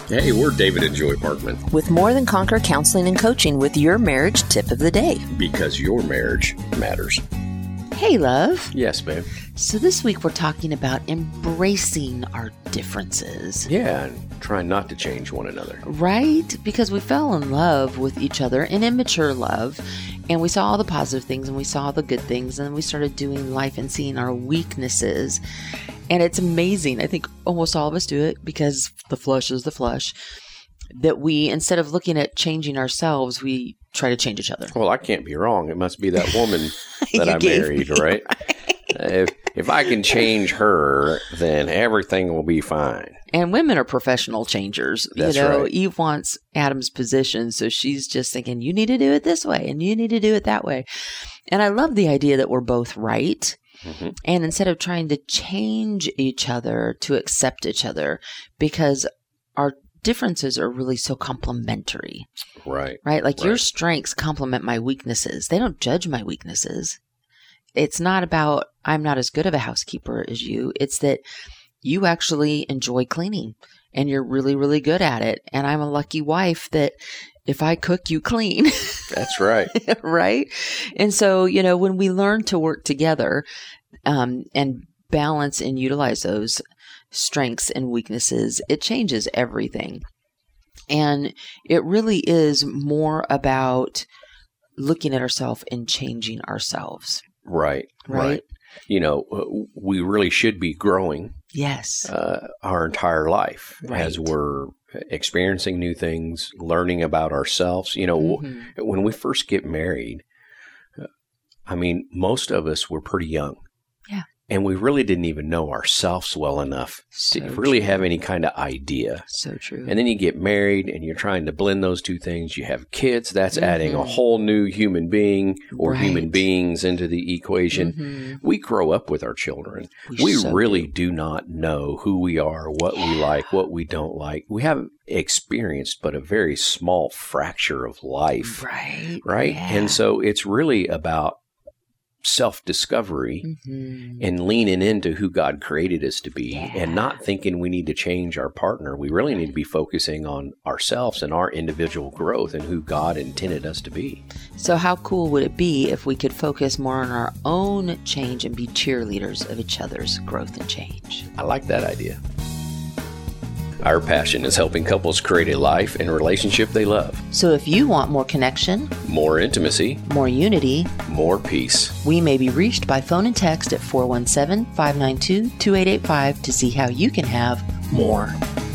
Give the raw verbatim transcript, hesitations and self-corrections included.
Hey, we're David and Joy Parkman. With More Than Conquer Counseling and Coaching with your marriage tip of the day. Because your marriage matters. Hey, love. Yes, babe. So this week we're talking about embracing our differences. Yeah, and trying not to change one another. Right? Because we fell in love with each other, in immature love, and we saw all the positive things and we saw the good things, and then we started doing life and seeing our weaknesses. And it's amazing. I think almost all of us do it because the flesh is the flesh. That we, instead of looking at changing ourselves, we try to change each other. Well, I can't be wrong. It must be that woman that I gave married, me, right? right? If if I can change her, then everything will be fine. And women are professional changers. That's you know, right. Eve wants Adam's position, so she's just thinking, you need to do it this way, and you need to do it that way. And I love the idea that we're both right. Mm-hmm. And instead of trying to change each other, to accept each other, because our differences are really so complementary. Right. Right? Like right. your strengths complement my weaknesses. They don't judge my weaknesses. It's not about, I'm not as good of a housekeeper as you. It's that you actually enjoy cleaning and you're really, really good at it. And I'm a lucky wife that if I cook, you clean. That's right. Right? And so, you know, when we learn to work together um, and balance and utilize those strengths and weaknesses, it changes everything. And it really is more about looking at ourselves and changing ourselves. Right, right. Right. You know, we really should be growing. Yes. Uh, our entire life right. as we're experiencing new things, learning about ourselves. You know, mm-hmm. when we first get married, I mean, most of us were pretty young. Yeah. And we really didn't even know ourselves well enough so to really true. have any kind of idea. So true. And then you get married and you're trying to blend those two things. You have kids. That's mm-hmm. adding a whole new human being or right. human beings into the equation. Mm-hmm. We grow up with our children. We, we so really do. do not know who we are, what yeah. we like, what we don't like. We haven't experienced but a very small fracture of life. Right. Right. Yeah. And so it's really about self-discovery mm-hmm. and leaning into who God created us to be yeah. and not thinking we need to change our partner. We really need to be focusing on ourselves and our individual growth and who God intended us to be. So how cool would it be if we could focus more on our own change and be cheerleaders of each other's growth and change? I like that idea. Our passion is helping couples create a life and relationship they love. So if you want more connection, more intimacy, more unity, more peace, we may be reached by phone and text at four one seven, five nine two, two eight eight five to see how you can have more.